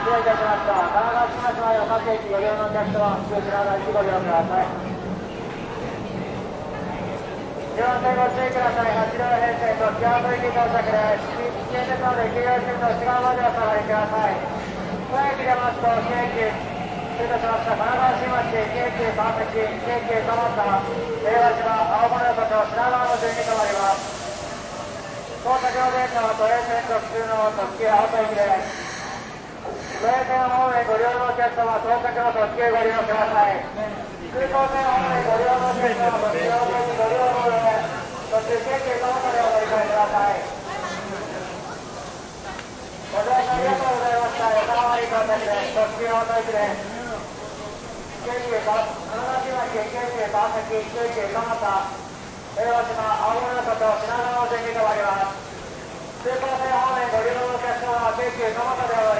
礼いたしました。長川島島よ各駅ご利用のお客様、ご利用ください。4線ご注意ください。8両編成と極行き到着です。危険ですので、黄色い線の内側までお下がりください。小駅出ますと、京急、失礼いたしました。神奈川新町、京急川崎、京急蒲田、平和島、青物横丁、品川の順に停まります。到着の電車は都営線特急の特急青戸行きです。都営線方面ご利用のお客様、到着の特急ご利用ください。空港線方面ご利用のお客様、特急青戸行きご利用の上、途中京急蒲田でお乗り換えください。ご乗車ありがとうございました。横浜に到着です。特急青戸行きです。京急神奈川新町、京急川崎、京急蒲田、平和島、青物横丁、品川の順に停まります。空港線方面ご利用のお客様は京急蒲田でお乗り